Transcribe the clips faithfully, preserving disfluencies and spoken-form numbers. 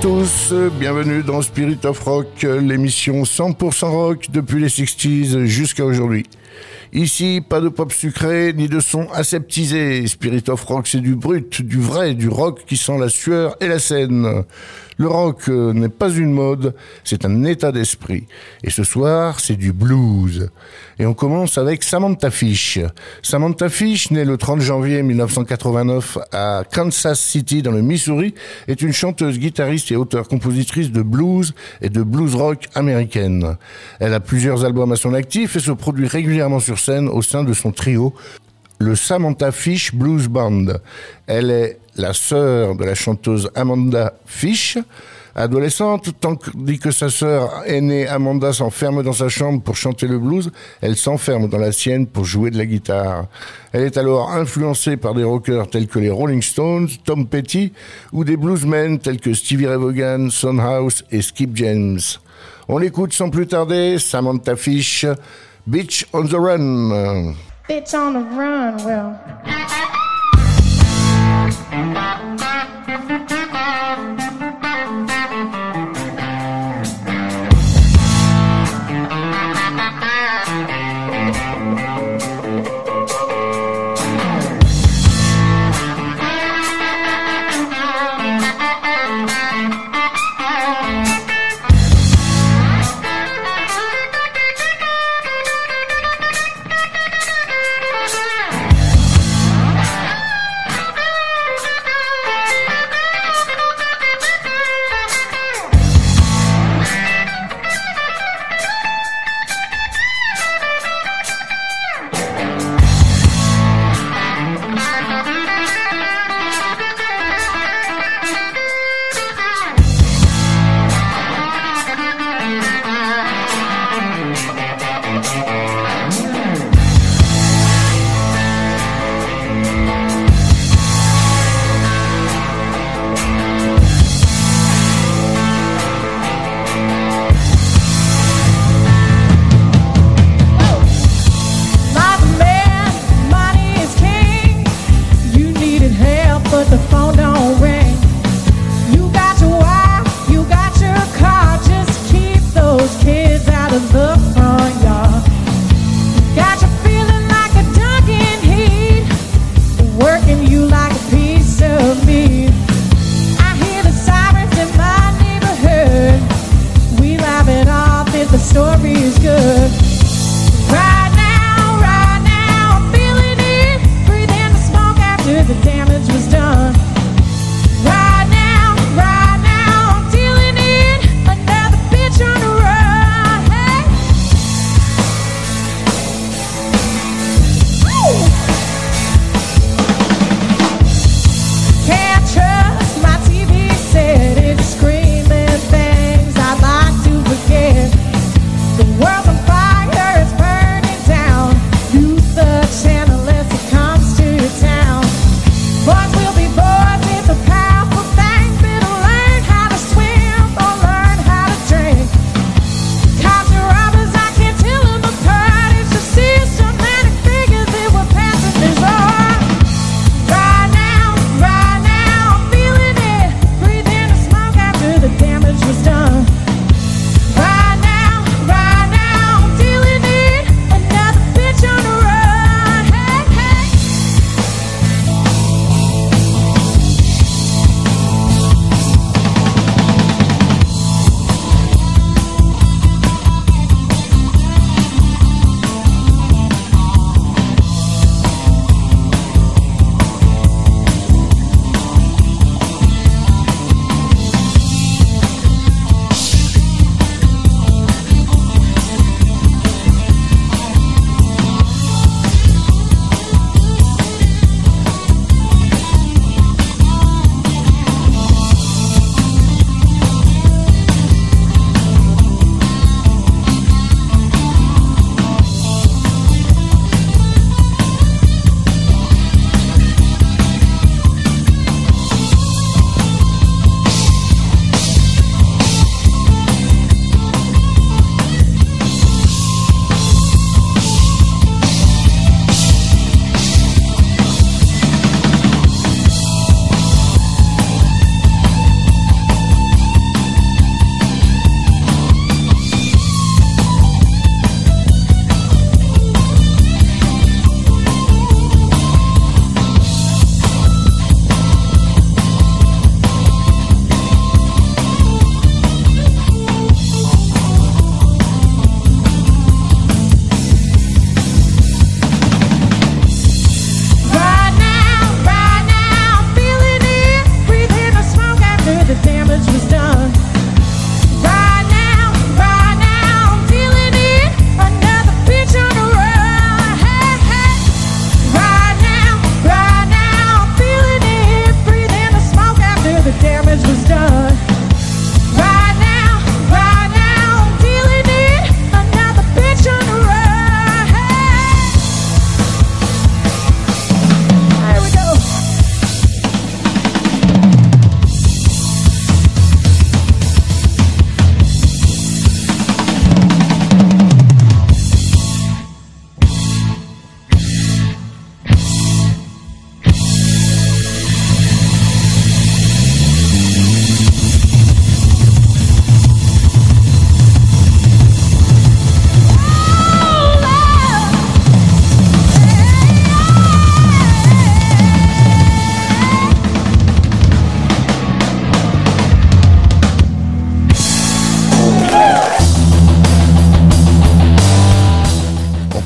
tous, bienvenue dans Spirit of Rock, l'émission cent pour cent rock depuis les sixties jusqu'à aujourd'hui. Ici, pas de pop sucré, ni de son aseptisé. Spirit of Rock, c'est du brut, du vrai, du rock qui sent la sueur et la scène. Le rock n'est pas une mode, c'est un état d'esprit. Et ce soir, c'est du blues. Et on commence avec Samantha Fish. Samantha Fish, née le trente janvier mille neuf cent quatre-vingt-neuf à Kansas City, dans le Missouri, est une chanteuse, guitariste et auteure-compositrice de blues et de blues rock américaine. Elle a plusieurs albums à son actif et se produit régulièrement sur scène au sein de son trio, le Samantha Fish Blues Band. Elle est la sœur de la chanteuse Amanda Fish. Adolescente, tandis que sa sœur aînée Amanda s'enferme dans sa chambre pour chanter le blues, elle s'enferme dans la sienne pour jouer de la guitare. Elle est alors influencée par des rockers tels que les Rolling Stones, Tom Petty, ou des bluesmen tels que Stevie Ray Vaughan, Son House et Skip James. On l'écoute sans plus tarder, Samantha Fish, Bitch on the Run. Bitch on the run, well.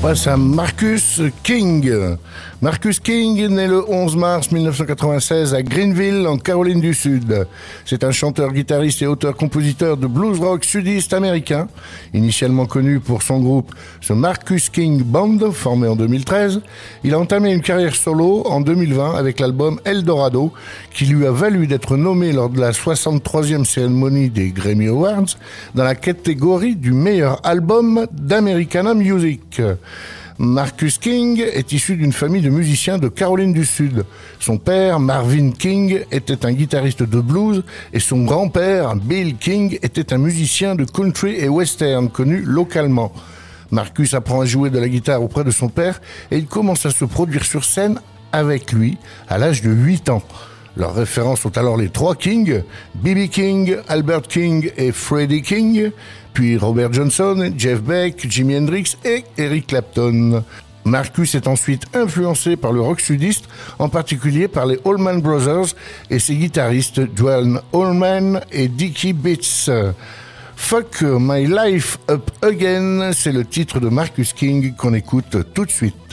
passe à Marcus King. Marcus King naît le onze mars mille neuf cent quatre-vingt-seize à Greenville, en Caroline du Sud. C'est un chanteur, guitariste et auteur-compositeur de blues rock sudiste américain, initialement connu pour son groupe The Marcus King Band, formé en deux mille treize. Il a entamé une carrière solo en deux mille vingt avec l'album Eldorado, qui lui a valu d'être nommé lors de la soixante-troisième cérémonie des Grammy Awards dans la catégorie du meilleur album d'Americana Music. Marcus King est issu d'une famille de musiciens de Caroline du Sud. Son père, Marvin King, était un guitariste de blues et son grand-père, Bill King, était un musicien de country et western connu localement. Marcus apprend à jouer de la guitare auprès de son père et il commence à se produire sur scène avec lui à l'âge de huit ans. Leurs références sont alors les trois King, B B King, Albert King et Freddie King, puis Robert Johnson, Jeff Beck, Jimi Hendrix et Eric Clapton. Marcus est ensuite influencé par le rock sudiste, en particulier par les Allman Brothers et ses guitaristes Duane Allman et Dickie Beats. Fuck My Life Up Again, c'est le titre de Marcus King qu'on écoute tout de suite.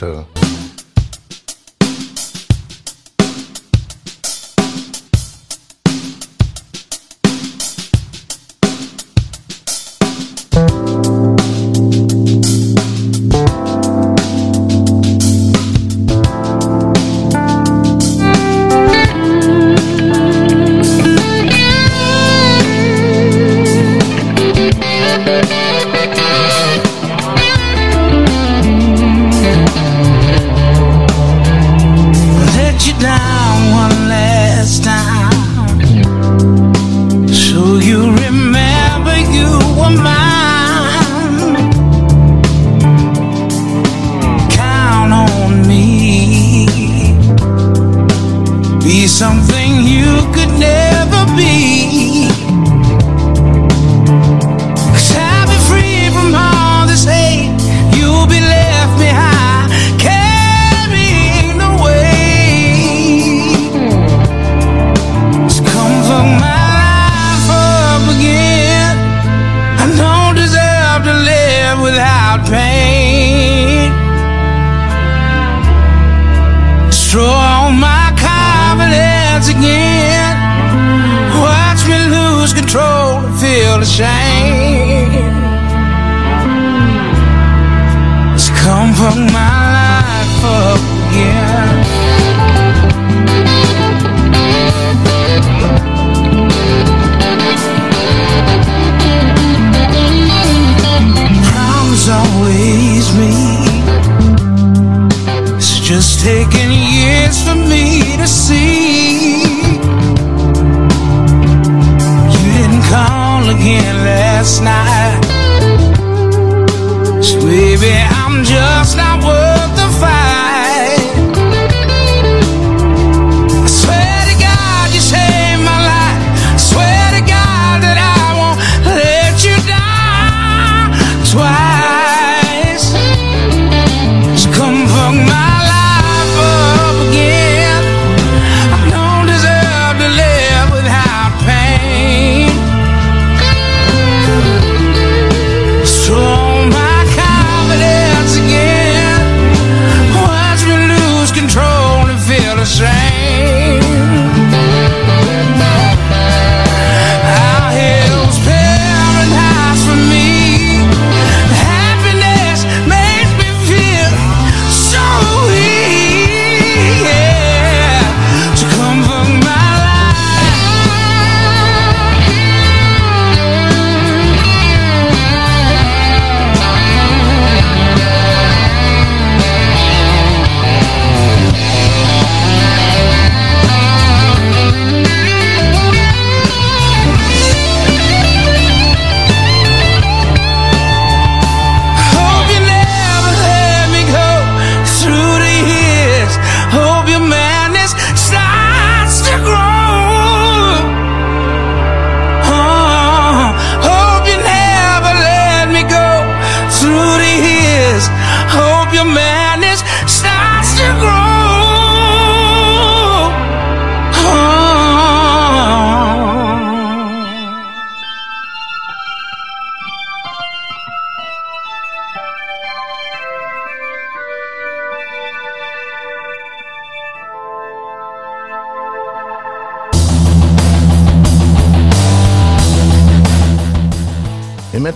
Again.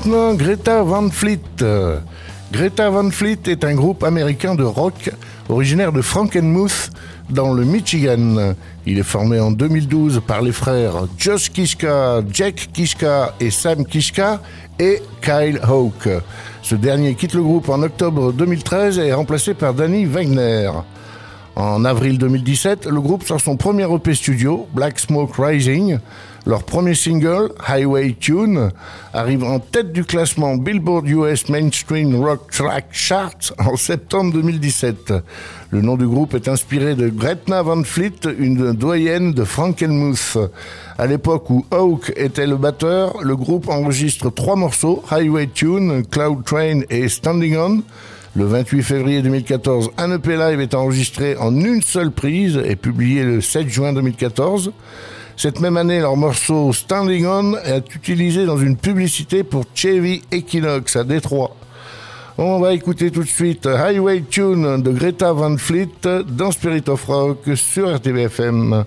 maintenant, Greta Van Fleet. Greta Van Fleet est un groupe américain de rock originaire de Frankenmuth, dans le Michigan. Il est formé en deux mille douze par les frères Josh Kiszka, Jack Kiszka et Sam Kiszka et Kyle Hawk. Ce dernier quitte le groupe en octobre deux mille treize et est remplacé par Danny Wagner. En avril deux mille dix-sept, le groupe sort son premier E P studio, Black Smoke Rising. Leur premier single, Highway Tune, arrive en tête du classement Billboard U S Mainstream Rock Track Chart en septembre deux mille dix-sept. Le nom du groupe est inspiré de Gretna Van Fleet, une doyenne de Frankenmuth. À l'époque où Hawk était le batteur, le groupe enregistre trois morceaux, Highway Tune, Cloud Train et Standing On. Le vingt-huit février deux mille quatorze, un E P live est enregistré en une seule prise et publié le sept juin deux mille quatorze. Cette même année, leur morceau Standing On est utilisé dans une publicité pour Chevy Equinox à Détroit. On va écouter tout de suite Highway Tune de Greta Van Fleet dans Spirit of Rock sur R T B F M.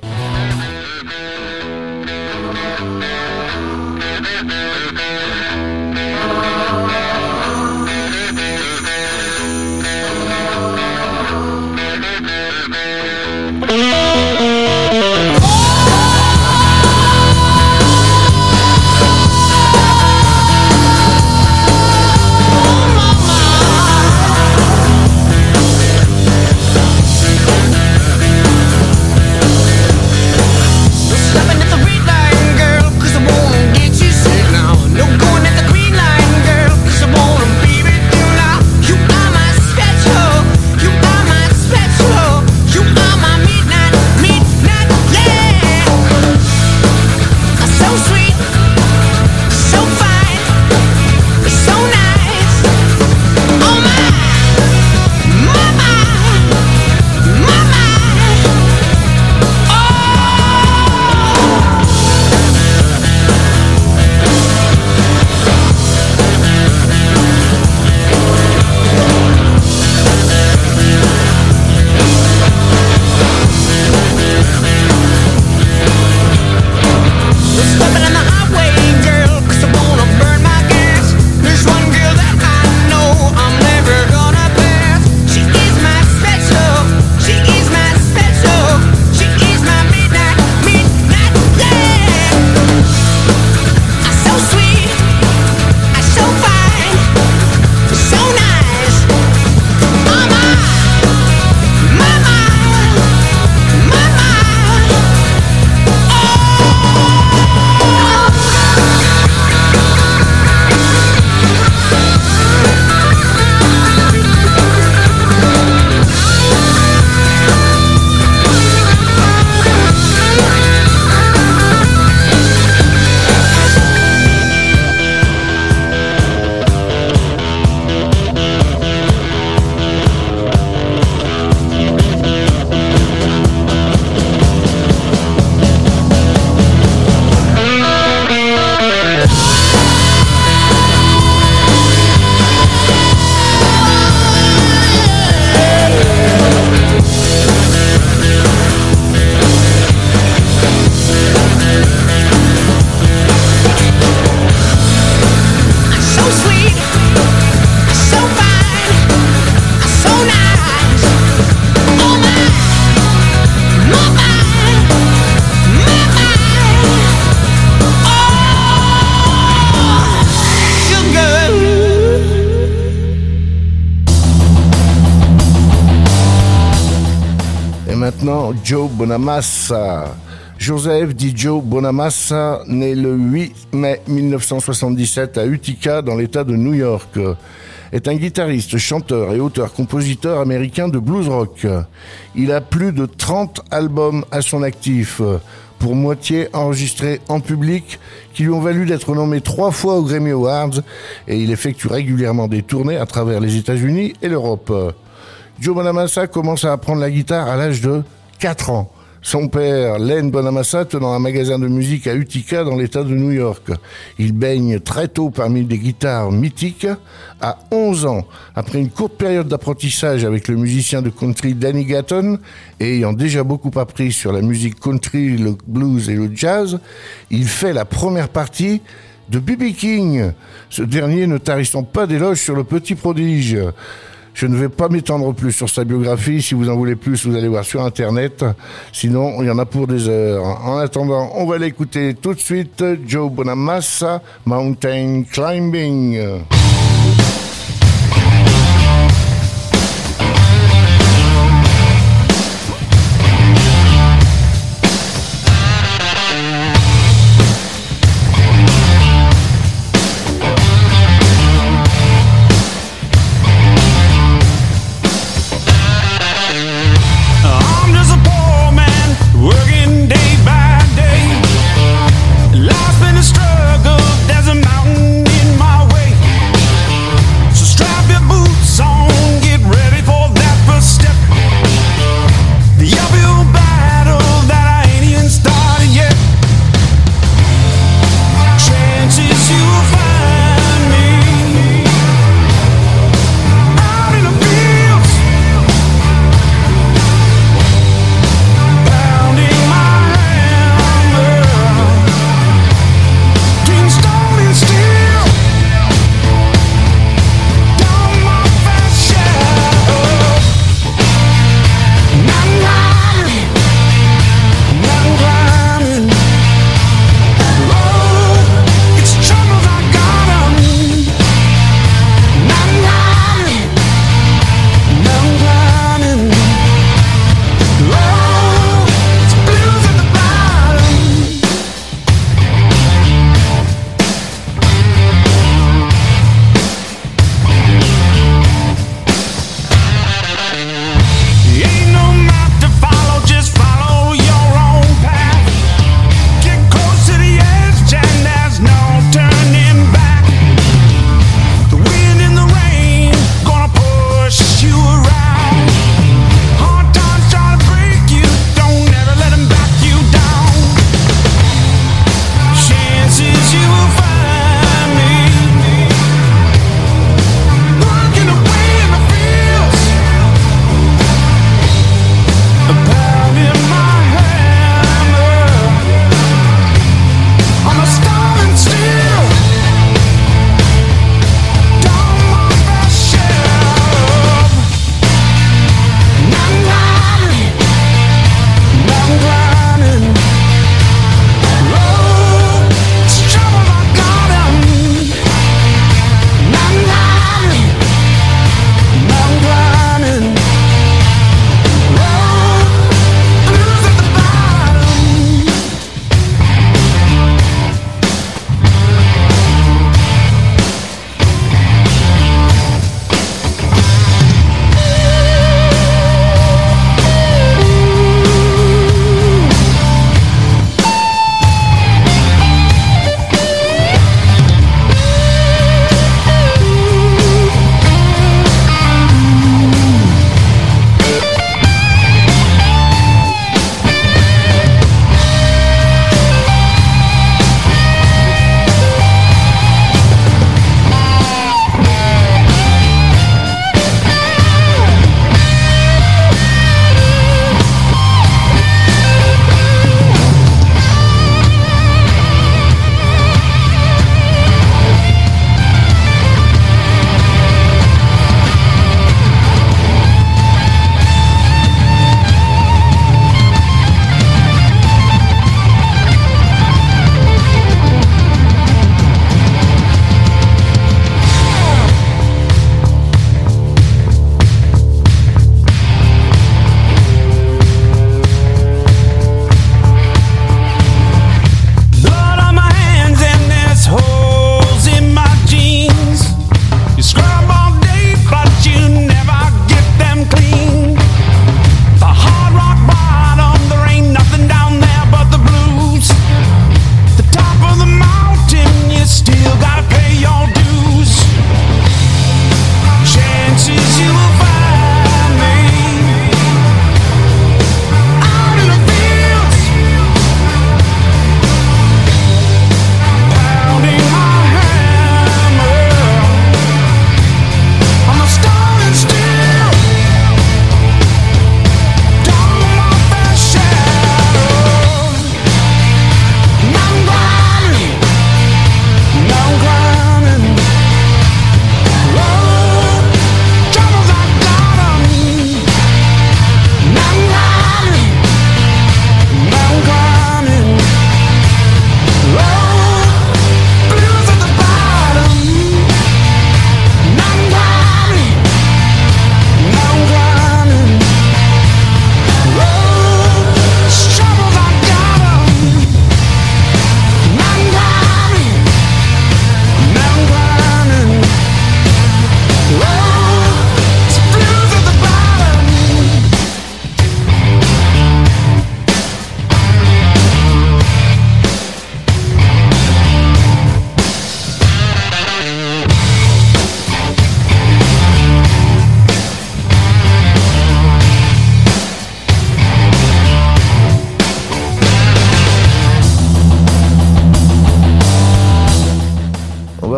Maintenant, Joe Bonamassa. Joseph dit Joe Bonamassa, né le huit mai mille neuf cent soixante-dix-sept à Utica, dans l'État de New York, est un guitariste, chanteur et auteur-compositeur américain de blues rock. Il a plus de trente albums à son actif, pour moitié enregistrés en public, qui lui ont valu d'être nommé trois fois aux Grammy Awards, et il effectue régulièrement des tournées à travers les États-Unis et l'Europe. Joe Bonamassa commence à apprendre la guitare à l'âge de quatre ans. Son père, Len Bonamassa, tenant un magasin de musique à Utica dans l'État de New York. Il baigne très tôt parmi des guitares mythiques. À onze ans, après une courte période d'apprentissage avec le musicien de country Danny Gatton, et ayant déjà beaucoup appris sur la musique country, le blues et le jazz, il fait la première partie de B B King, ce dernier ne tarissant pas d'éloges sur le petit prodige. Je ne vais pas m'étendre plus sur sa biographie. Si vous en voulez plus, vous allez voir sur Internet. Sinon, il y en a pour des heures. En attendant, on va l'écouter tout de suite. Joe Bonamassa, Mountain Climbing. Life's been a struggle, there's a mountain in my way.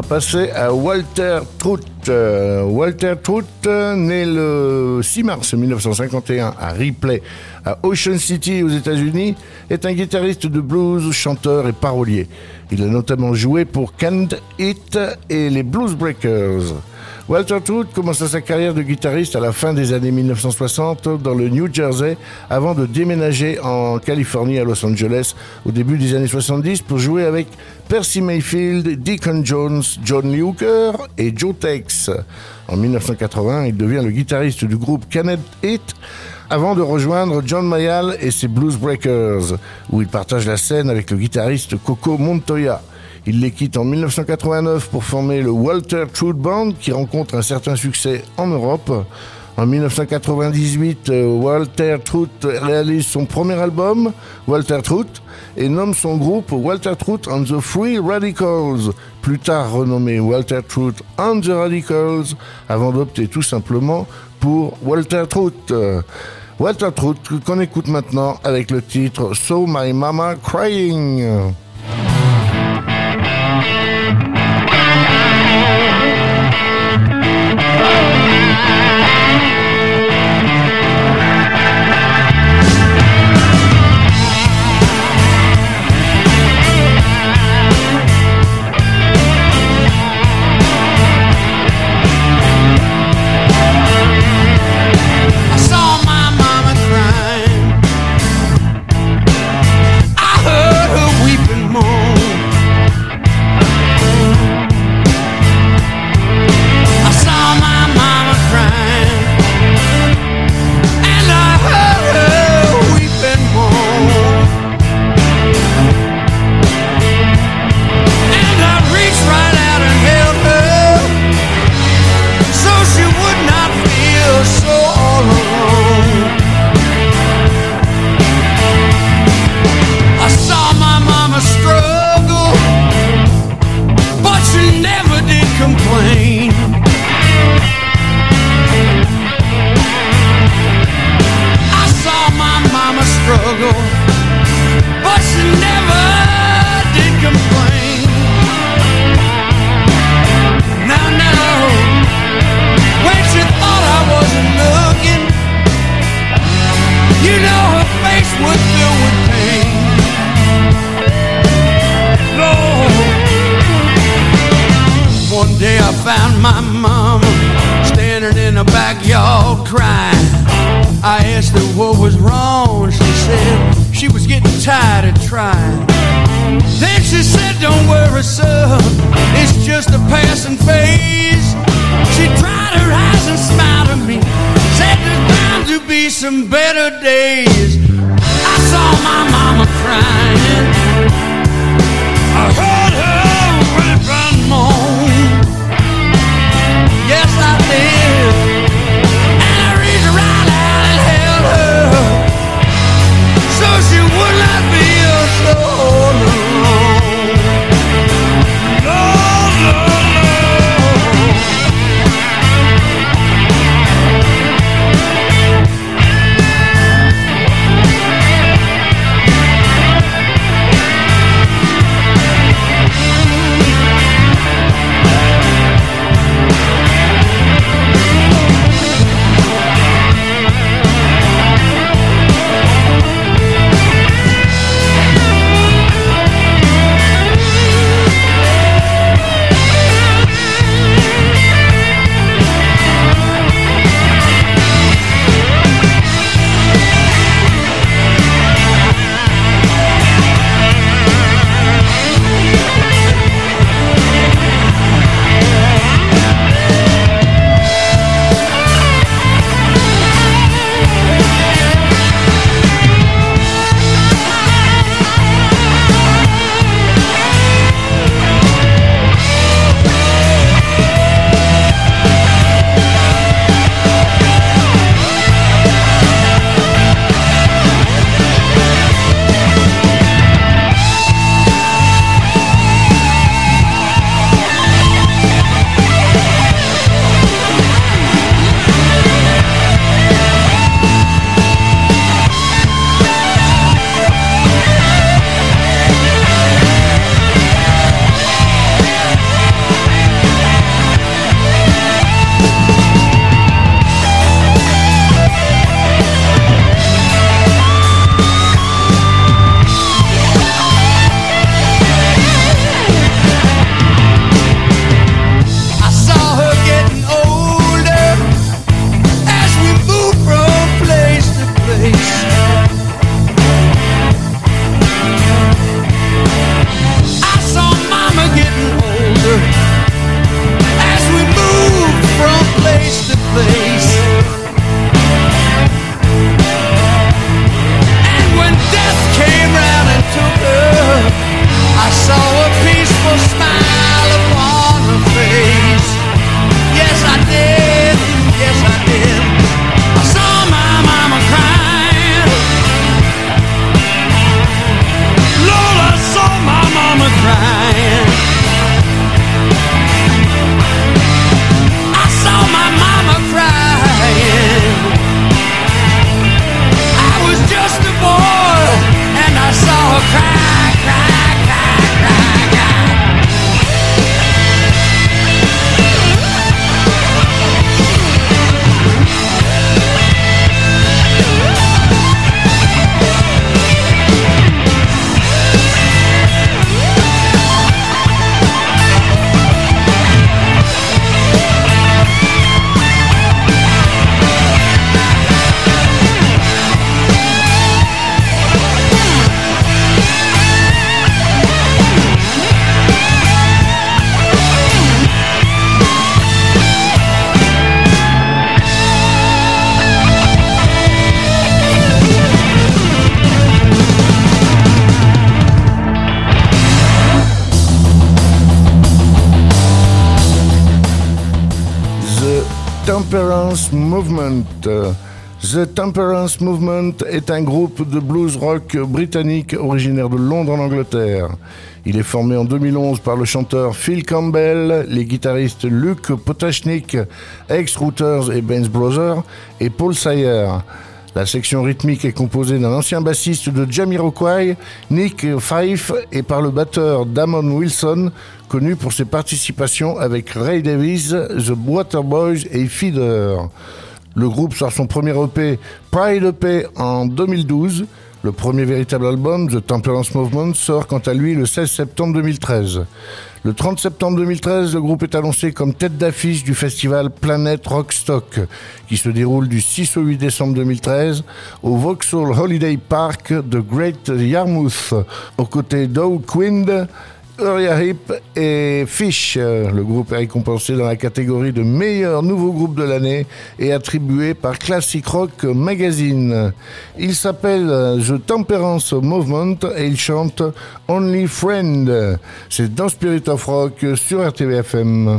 passer à Walter Trout. Euh, Walter Trout, né le six mars mille neuf cent cinquante et un à Ripley, à Ocean City aux États-Unis, est un guitariste de blues, chanteur et parolier. Il a notamment joué pour Canned Heat et les Blues Breakers. Walter Trout commença sa carrière de guitariste à la fin des années mille neuf cent soixante dans le New Jersey avant de déménager en Californie à Los Angeles au début des années soixante-dix pour jouer avec Percy Mayfield, Deacon Jones, John Lee Hooker et Joe Tex. En mille neuf cent quatre-vingts, il devient le guitariste du groupe Canned Heat avant de rejoindre John Mayall et ses Blues Breakers, où il partage la scène avec le guitariste Coco Montoya. Il les quitte en mille neuf cent quatre-vingt-neuf pour former le Walter Trout Band qui rencontre un certain succès en Europe. En mille neuf cent quatre-vingt-dix-huit, Walter Trout réalise son premier album, Walter Trout, et nomme son groupe Walter Trout and the Free Radicals, plus tard renommé Walter Trout and the Radicals, avant d'opter tout simplement pour Walter Trout. Walter Trout qu'on écoute maintenant avec le titre So My Mama Crying. Temperance Movement. The Temperance Movement est un groupe de blues rock britannique originaire de Londres en Angleterre. Il est formé en deux mille onze par le chanteur Phil Campbell, les guitaristes Luke Potashnick, ex-Rooters et Benz Brothers, et Paul Sayer. La section rythmique est composée d'un ancien bassiste de Jamiroquai, Nick Fife, et par le batteur Damon Wilson, connu pour ses participations avec Ray Davies, The Waterboys et Feeder. Le groupe sort son premier E P, Pride E P, en deux mille douze. Le premier véritable album, The Temperance Movement, sort quant à lui le seize septembre deux mille treize. Le trente septembre deux mille treize, le groupe est annoncé comme tête d'affiche du festival Planet Rockstock, qui se déroule du six au huit décembre deux mille treize au Vauxhall Holiday Park de Great Yarmouth, aux côtés d'Oak Wind, Uriah Heep et Fish. Le groupe est récompensé dans la catégorie de meilleur nouveau groupe de l'année et attribué par Classic Rock Magazine. Il s'appelle The Temperance Movement et il chante Only Friend. C'est dans Spirit of Rock sur R T V F M.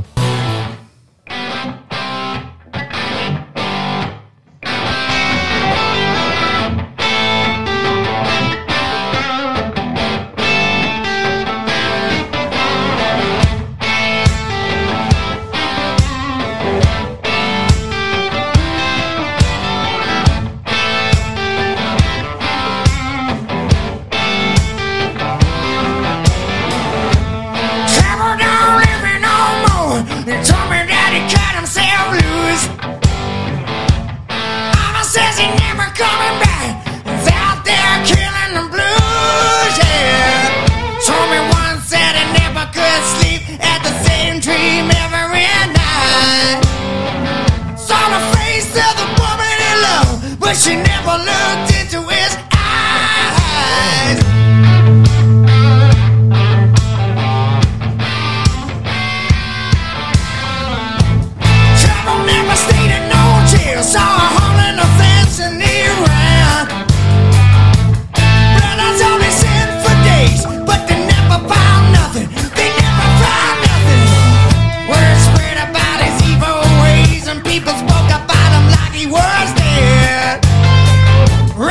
People spoke about him like he was dead.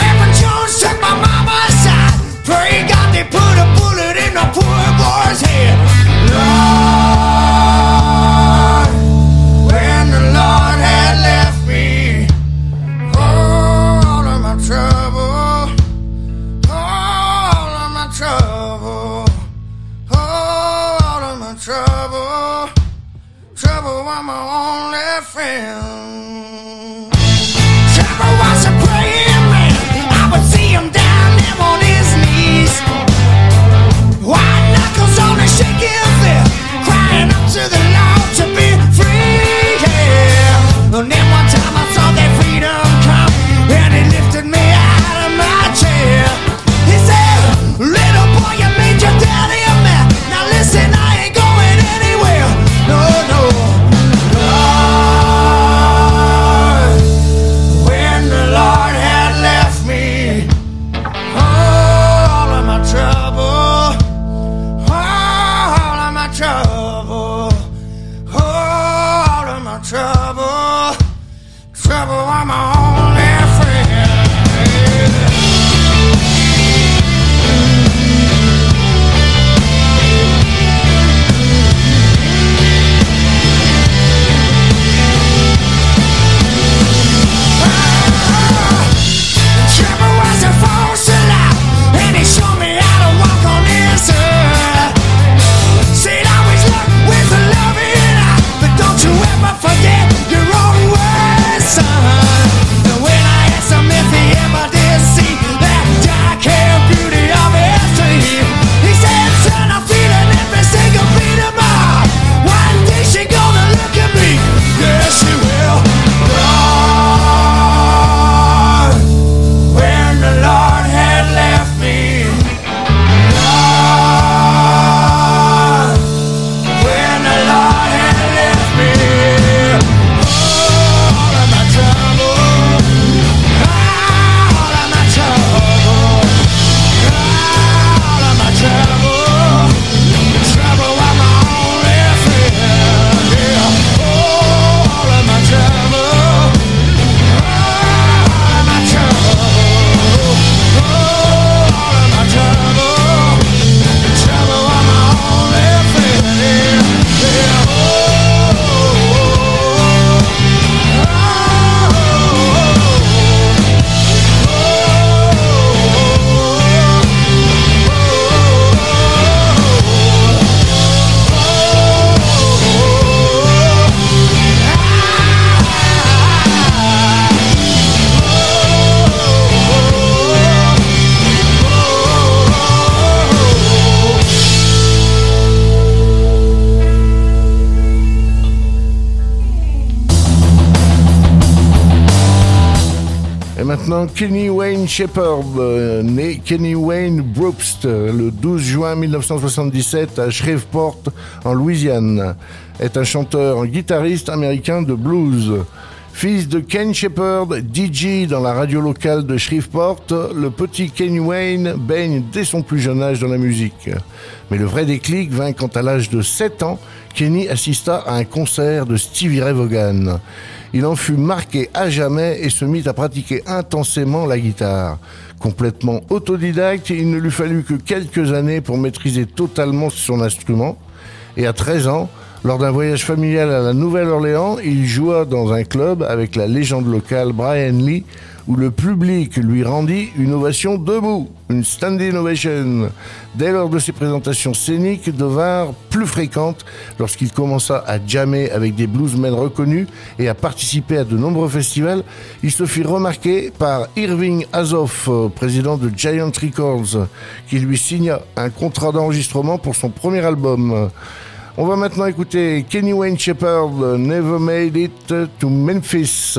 maintenant, Kenny Wayne Shepherd, euh, né Kenny Wayne Brobst le douze juin mille neuf cent soixante-dix-sept à Shreveport, en Louisiane, est un chanteur, un guitariste américain de blues. Fils de Ken Shepherd, D J dans la radio locale de Shreveport, le petit Kenny Wayne baigne dès son plus jeune âge dans la musique. Mais le vrai déclic vint quand à l'âge de sept ans, Kenny assista à un concert de Stevie Ray Vaughan. Il en fut marqué à jamais et se mit à pratiquer intensément la guitare. Complètement autodidacte, il ne lui fallut que quelques années pour maîtriser totalement son instrument. Et à treize ans, lors d'un voyage familial à la Nouvelle-Orléans, il joua dans un club avec la légende locale Brian Lee, où le public lui rendit une ovation debout, une standing ovation. Dès lors de ses présentations scéniques devinrent plus fréquentes lorsqu'il commença à jammer avec des bluesmen reconnus et à participer à de nombreux festivals. Il se fit remarquer par Irving Azoff, président de Giant Records, qui lui signa un contrat d'enregistrement pour son premier album. On va maintenant écouter Kenny Wayne Shepherd, Never Made It to Memphis.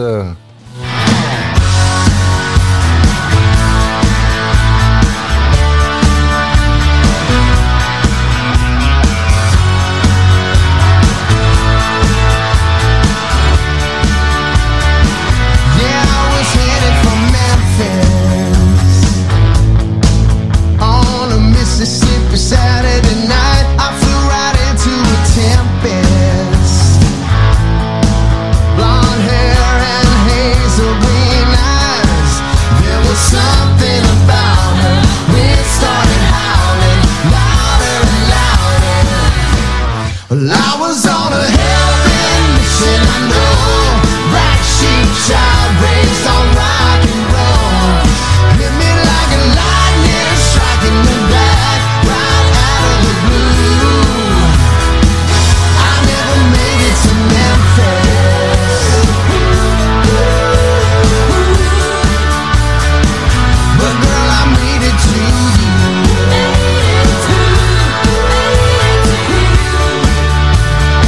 To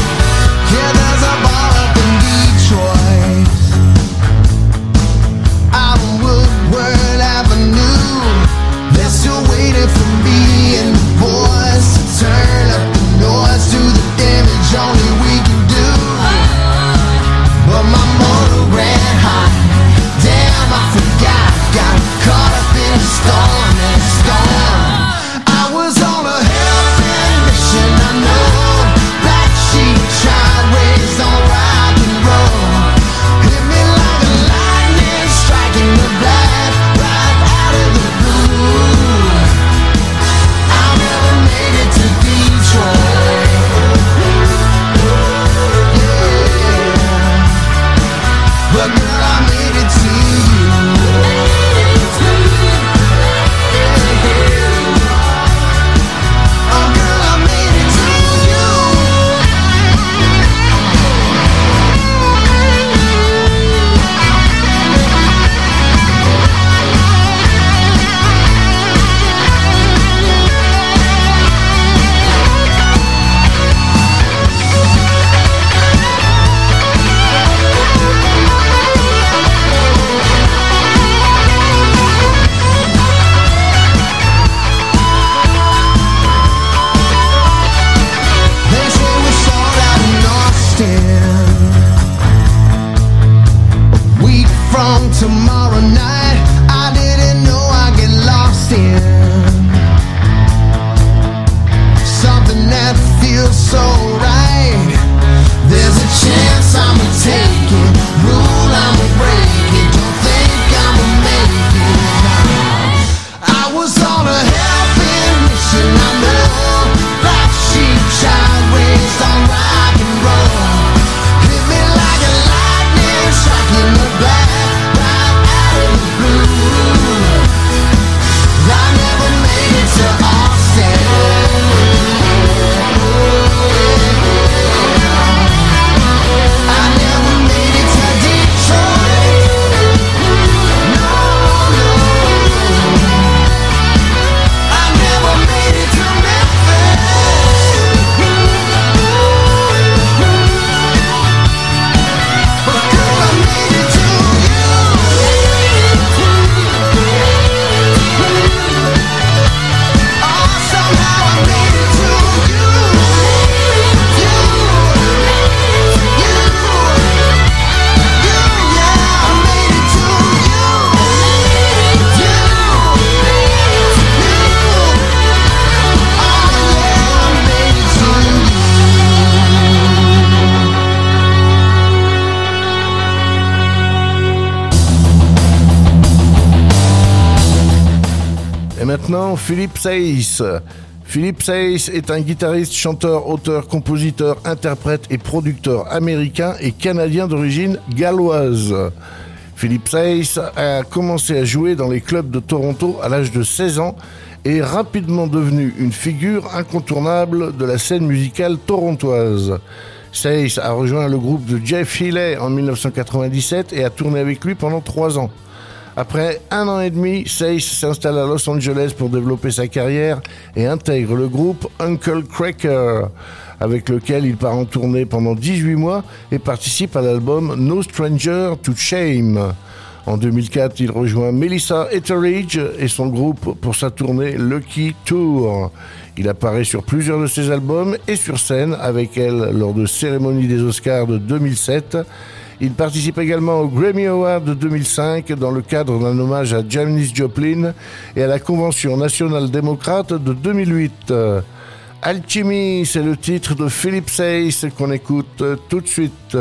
maintenant, Philip Sayce. Philip Sayce est un guitariste, chanteur, auteur, compositeur, interprète et producteur américain et canadien d'origine galloise. Philip Sayce a commencé à jouer dans les clubs de Toronto à l'âge de seize ans et est rapidement devenu une figure incontournable de la scène musicale torontoise. Sayce a rejoint le groupe de Jeff Healey en dix-neuf cent quatre-vingt-dix-sept et a tourné avec lui pendant trois ans. Après un an et demi, Sayce s'installe à Los Angeles pour développer sa carrière et intègre le groupe Uncle Cracker, avec lequel il part en tournée pendant dix-huit mois et participe à l'album No Stranger to Shame. En deux mille quatre, il rejoint Melissa Etheridge et son groupe pour sa tournée Lucky Tour. Il apparaît sur plusieurs de ses albums et sur scène avec elle lors de cérémonies des Oscars de deux mille sept. Il participe également au Grammy Award de deux mille cinq dans le cadre d'un hommage à Janis Joplin et à la Convention nationale démocrate de deux mille huit. Alchemy, c'est le titre de Philip Sayce qu'on écoute tout de suite.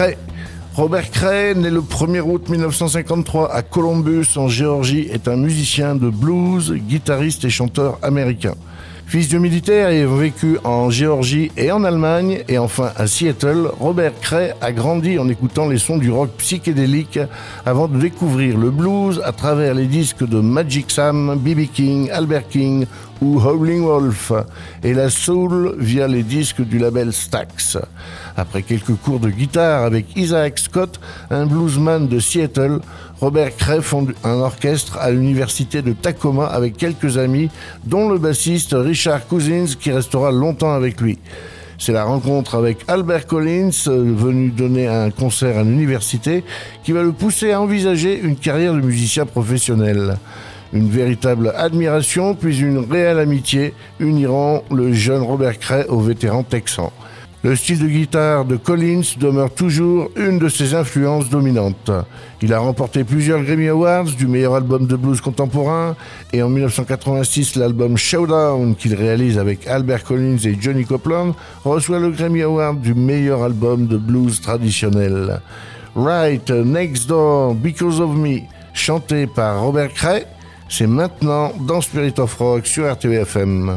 Cray. Robert Cray, né le premier août mille neuf cent cinquante-trois à Columbus en Géorgie, est un musicien de blues, guitariste et chanteur américain. Fils de militaire et ayant vécu en Géorgie et en Allemagne et enfin à Seattle, Robert Cray a grandi en écoutant les sons du rock psychédélique avant de découvrir le blues à travers les disques de Magic Sam, B B King, Albert King ou Howlin' Wolf et la soul via les disques du label Stax. Après quelques cours de guitare avec Isaac Scott, un bluesman de Seattle, Robert Cray fonde un orchestre à l'université de Tacoma avec quelques amis, dont le bassiste Richard Cousins qui restera longtemps avec lui. C'est la rencontre avec Albert Collins, venu donner un concert à l'université, qui va le pousser à envisager une carrière de musicien professionnel. Une véritable admiration, puis une réelle amitié uniront le jeune Robert Cray au vétéran texan. Le style de guitare de Collins demeure toujours une de ses influences dominantes. Il a remporté plusieurs Grammy Awards du meilleur album de blues contemporain et en dix-neuf cent quatre-vingt-six, l'album Showdown qu'il réalise avec Albert Collins et Johnny Copeland reçoit le Grammy Award du meilleur album de blues traditionnel. Right Next Door Because of Me, chanté par Robert Cray, c'est maintenant dans Spirit of Rock sur R T V F M.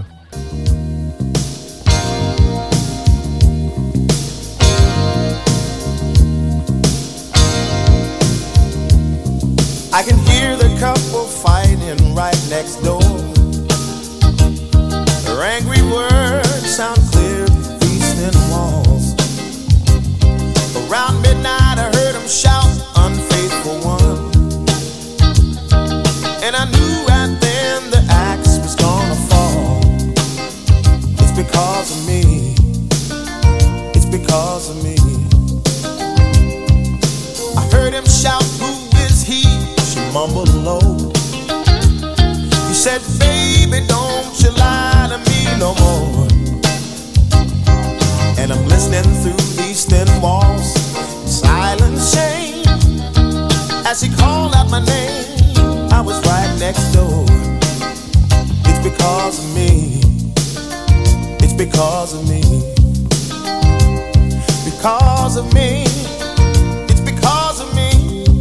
I can hear the couple fighting right next door. Their angry words sound clear through these thin walls. Around midnight I heard them shout, unfaithful one. And I knew right then the axe was gonna fall. It's because of me. It's because of me. I heard him shout, who is he? Mumbled low. You said, baby, don't you lie to me no more. And I'm listening through these thin walls, silent shame. As he called out my name, I was right next door. It's because of me. It's because of me. Because of me. It's because of me.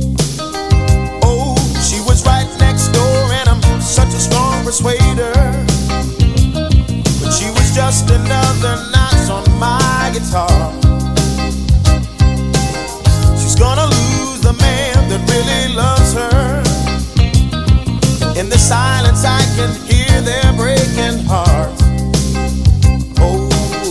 Right next door, and I'm such a strong persuader. But she was just another notch on my guitar. She's gonna lose the man that really loves her. In the silence I can hear their breaking hearts. Oh,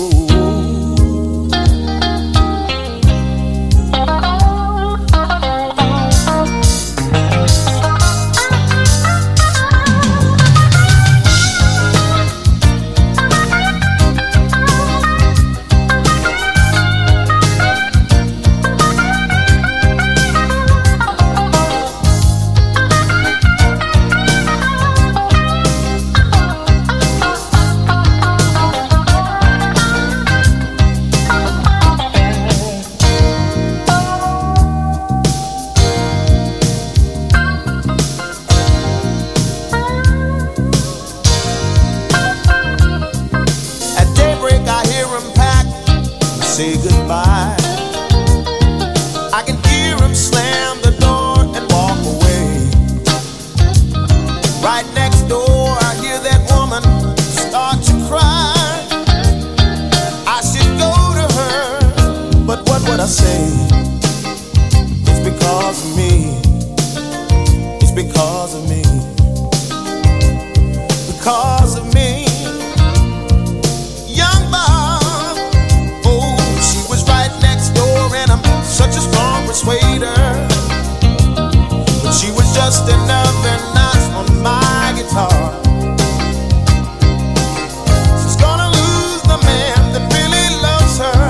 say goodbye. I can hear him slam the door and walk away. Right next door I hear that woman start to cry. I should go to her, but what would I say? It's because of me. It's because of me. Because of me. Such a strong persuader, but she was just another notch on my guitar. She's gonna lose the man that really loves her.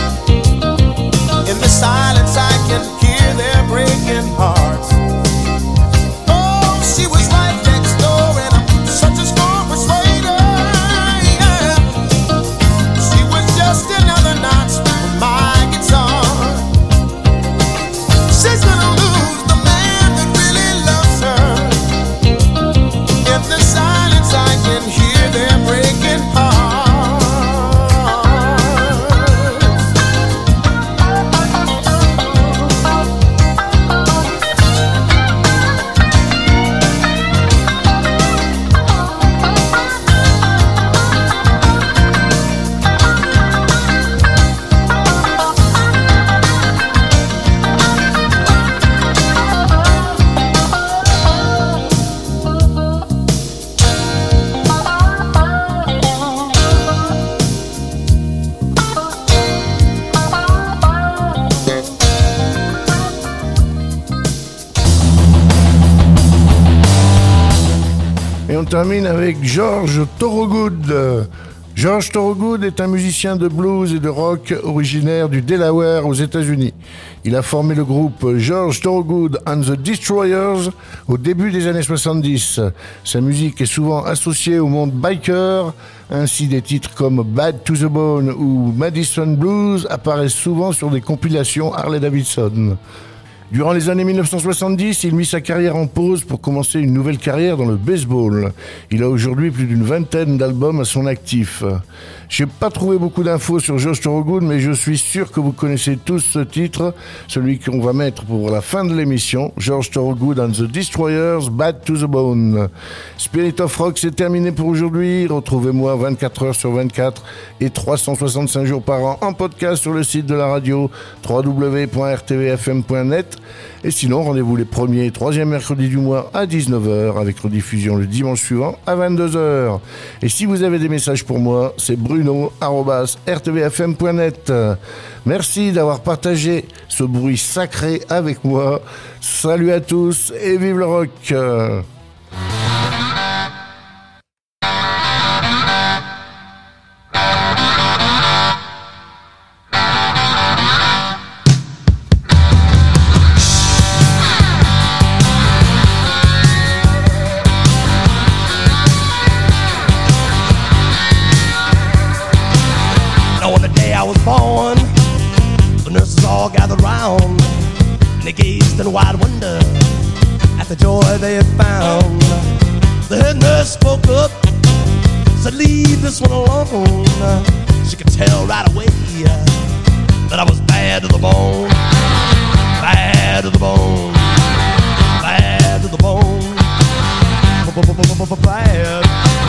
In the silence I can hear their breaking hearts. Oh, she was right next door, and I'm such a strong persuader. Yeah. She was just another notch on my guitar. She's gonna lose the man that really loves her. In the Et on termine avec George Thorogood. George Thorogood est un musicien de blues et de rock originaire du Delaware aux États-Unis. Il a formé le groupe George Thorogood and the Destroyers au début des années soixante-dix. Sa musique est souvent associée au monde biker. Ainsi, des titres comme Bad to the Bone ou Madison Blues apparaissent souvent sur des compilations Harley-Davidson. Durant les années mille neuf cent soixante-dix, il mit sa carrière en pause pour commencer une nouvelle carrière dans le baseball. Il a aujourd'hui plus d'une vingtaine d'albums à son actif. Je n'ai pas trouvé beaucoup d'infos sur George Thorogood, mais je suis sûr que vous connaissez tous ce titre, celui qu'on va mettre pour la fin de l'émission, George Thorogood and the Destroyers, Bad to the Bone. Spirit of Rock, c'est terminé pour aujourd'hui. Retrouvez-moi vingt-quatre heures sur vingt-quatre et trois cent soixante-cinq jours par an en podcast sur le site de la radio w w w point r t v f m point net. Et sinon, rendez-vous les premiers et troisièmes mercredis du mois à dix-neuf heures avec rediffusion le dimanche suivant à vingt-deux heures. Et si vous avez des messages pour moi, c'est bruno arobase r t v f m point net. Merci d'avoir partagé ce bruit sacré avec moi. Salut à tous et vive le rock! Born, the nurses all gathered round, and they gazed in wide wonder at the joy they had found. The head nurse spoke up, said, "Leave this one alone." She could tell right away that I was bad to the bone, bad to the bone, bad to the bone, bad, bad,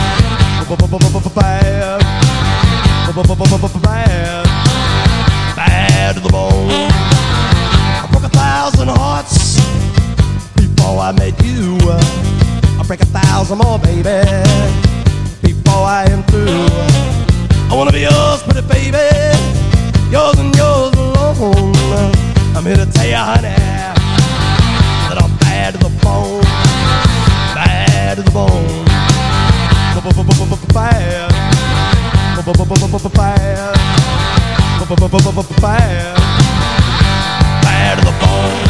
bad. Bad to the bone. I broke a thousand hearts before I met you. I break a thousand more, baby, before I am through. I wanna be yours, pretty baby, yours and yours alone. I'm here to tell you, honey, that I'm bad to the bone, bad to the bone, bad, bad. Bad, bad to the bone.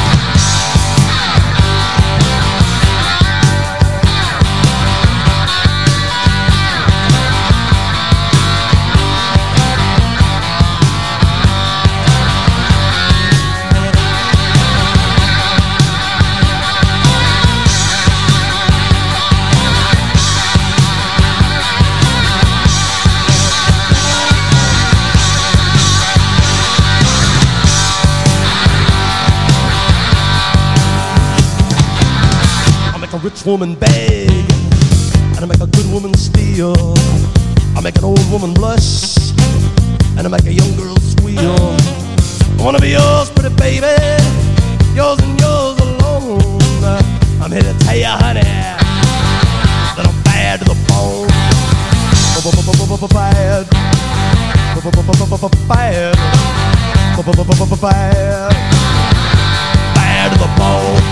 A rich woman beg, and I make a good woman steal. I make an old woman blush, and I make a young girl squeal. I wanna be yours, pretty baby, yours and yours alone. I'm here to tell you, honey, that I'm bad to the bone. Bad, bad, bad, bad to the bone.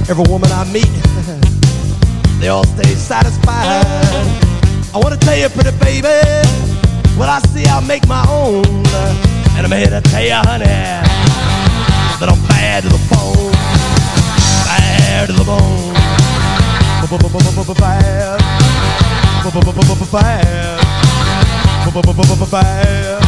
Every woman I meet, they all stay satisfied. I wanna tell you, pretty baby, what I see I'll make my own. And I'm here to tell you, honey, that I'm bad to the bone. Bad to the bone. Bad. Bad. Bad.